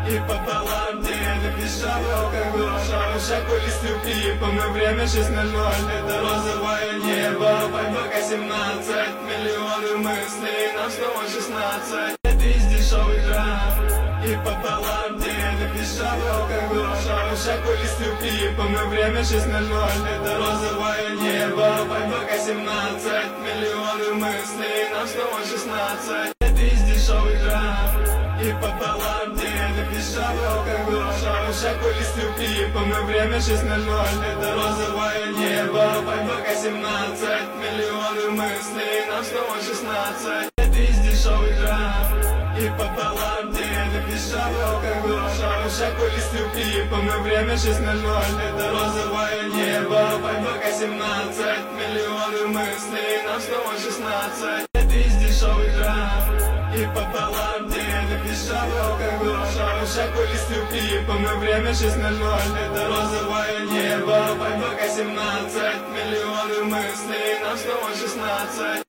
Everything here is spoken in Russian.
И пополам день, дешевый алкоголь. Шаг-шаг пипом, и время 6:00. Это розовое небо, пока 17. Миллионы мыслей, нам снова 16. Это из дешевых драм. И пополам день, дешевый алкоголь. Шаг-шаг пипом, и время 6:00. Это розовое небо, пока 17. Миллионы мыслей, нам снова 16. Это из дешевых драм. И пополам день, дешевый алкоголь. Шаг пипом, и время 6:00. Это розовое небо, пока 17. Миллионы мыслей, нам снова 16. Это из дешевых драм. И пополам день, дешевый алкоголь. Шаг пипом, и время 6:00. Это розовое небо, пока 17. Миллионы мыслей, нам снова 16. Это из дешевых драм. И пополам день, дешевый алкоголь. Шаг пипом, и время 6:00. Это розовое небо, пока 17. Миллионы мыслей, нам снова 16.